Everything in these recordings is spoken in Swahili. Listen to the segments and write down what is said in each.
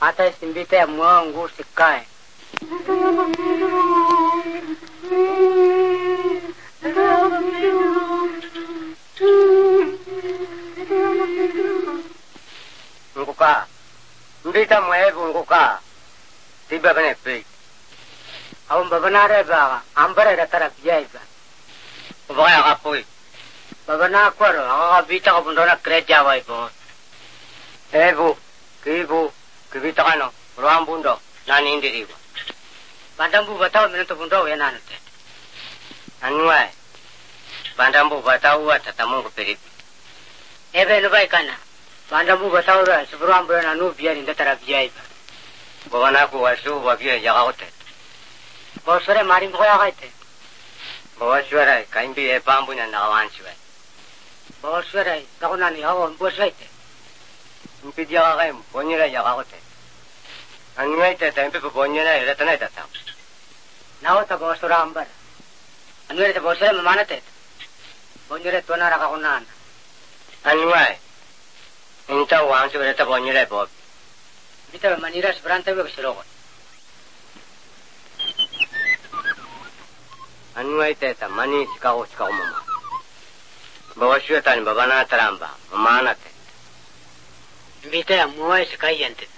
Ata simbite mwangu sikae. Nguka. Mbita mwevu nguka. Tiba bane pe. Awam babanare ba ambare ratara piyaiba. Ubaya kapoi. Babana kwaro aga bita ko bundona kreja wai bo. Ebu, kibu, kibita kano, ruambundo, nani indiriba. Bandambu batao minuto bundo ya nanute. Anuai. Bandambu batao wa tatamungu peripi. Ebe nubai kana. Bandambu batao ra subruambundo na nubia ni ndatara piyaiba. Babana ko wasu wabia yagaote. Bosore maring ko yagaite. Bosore kaimbi e pambu na nagawansiwe. Bosore takunani hawo mboswaite. Mpidia kaim bonyera yagaote. Anuaite tempe bonyera retana tata. Nawata bosora ambar. Anuaite bosore mamanate. Bonyera tona rakakunana. Anuai. Inta wansu reta bonyera bob. Bita manira spranta be ksrogo. Anuaite ta mani sikao mama. Bawashu tani babana taramba mamanate. Bita muai sikai yante.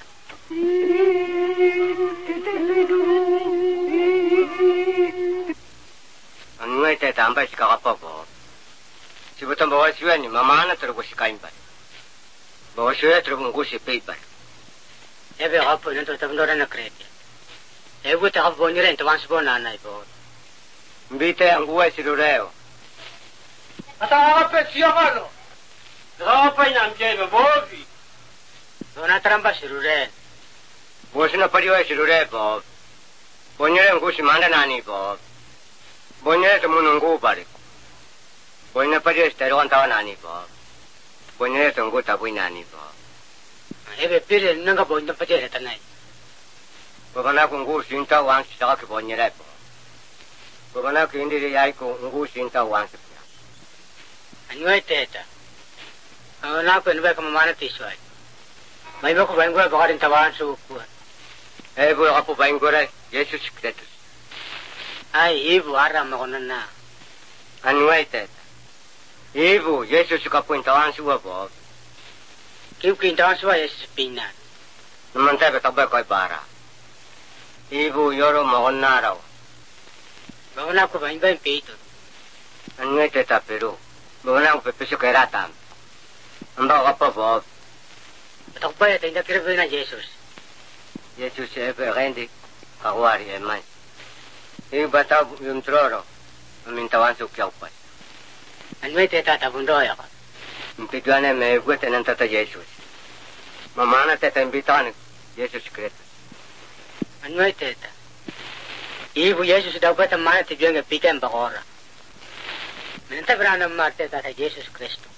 Anuaite ta amba sikao popo. Sibutan bawashu ni mamana tergo sikaimba. Bawashu tergo ngusi paper. Ebe hapo nento tabndora na kreti. Ebe ta hapo nire ntwansi bona na ibo. Mbite angua sirureo. Ata hapo siogalo. Hapo ina mjebe bovi. Dona tramba sirure. Bosina pariwa sirure bo. Bonyere ngusi manda nani bo. Bonyere tumungu ngu bari. Bonyere pariwa stero antawa nani bo. Bonyere tungu tabu nani bo. Ebe pire nanga bonyere pariwa tanai. Babana kungu sinta wansi saka bonyere bo. Babana kindi yai ko ngu sinta wansi. Anuai teta. Ana ko nbe kama mana tiswai. Mai bako bangora bagarin tawan su ku. Ebo apo bangora Yesus Kristus. Ai ibu ara magonana. Anuai teta. Ibu Yesus ka point tawan su bo. Kiu tawan su Yesus pina. Namanta ka tabay ko bara. Ibu yoro magonna raw. Bagona ko bain peito. Anuai teta pero. Bagona ko peso keratan. Amba apa bo. Takpaya tinda kirbe na Jesus. Jesus ebe rendi kawari emai. E bata yung troro. Amintawan su kyaupat. Anway teta tabundoya ka. Impigane me gwete ng tata Jesus. Mamana teta imbitan Jesus Kristus. Anway teta. Ibu Jesus daw bata mana tibiyang pikan bakora. Minta berana marte tata Jesus Kristus.